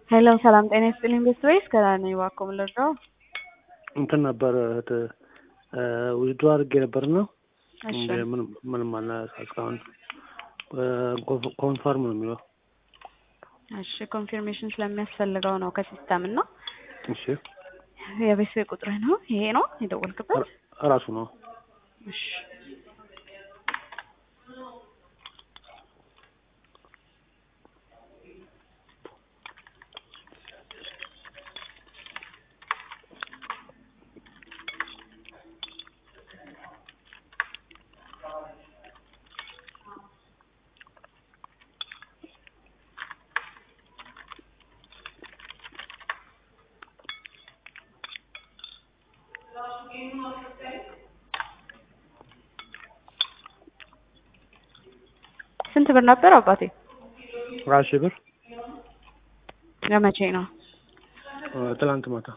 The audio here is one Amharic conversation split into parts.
ሄሎ ሰላም ጤና ይስጥልኝ ቤተሰቦች ከላኔ ዋቆም ለራው እንትን ነበር ውድድሩ አድርጌ ነበርና ምንም እስካሁን ኮንፈርም ነው የሚለው። እሺ ኮንፊርሜሽን ስለሚያስፈልገው ነው ከሲስተም እና እሺ የቤተሰብ ቁጥር ነው ይሄ ነው የደወልክበት ራሱ ነው። እሺ ስንት ብር ነበር አባቴ? 10 ብር። ለመቼ ነው? ትላንት ማታ።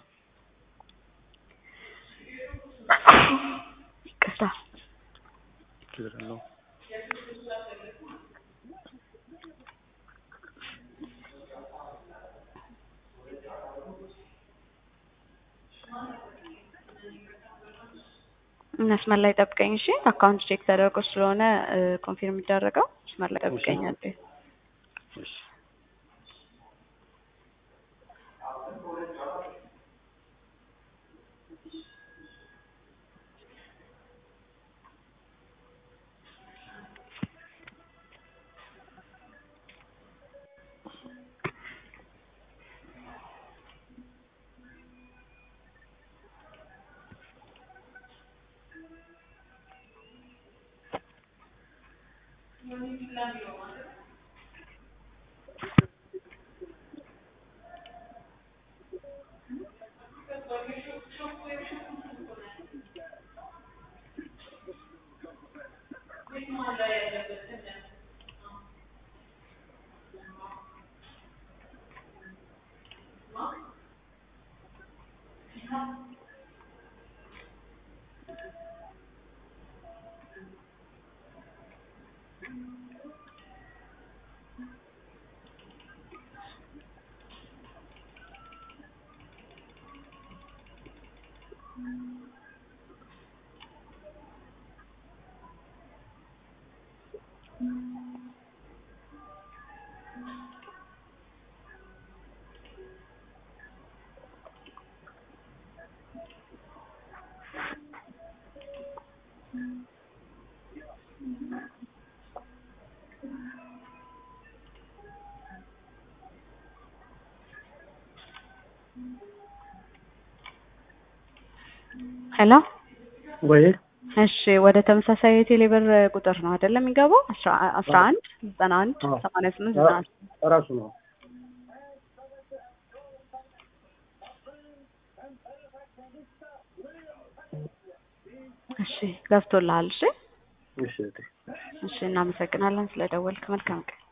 ይቅርታ ችግር የለውም። መስመር ላይ ጠብቀኝ እሺ። አካውንት ቼክ ተደርጎ ስለሆነ ኮንፊርም የሚደረገው መስመር ላይ ጠብቀኝ አለ። እሺ ሄሎ ወይ እሺ ወደ ተመሳሳይ የቴሌብር ቁጥር ነው አይደለም የሚገባው 11 91 88 90 ራሱ ነው። እሺ ገብቶልሃል? እሺ እሺ እሺ እናመሰግናለን ስለደወልክ። መልካም ቀን።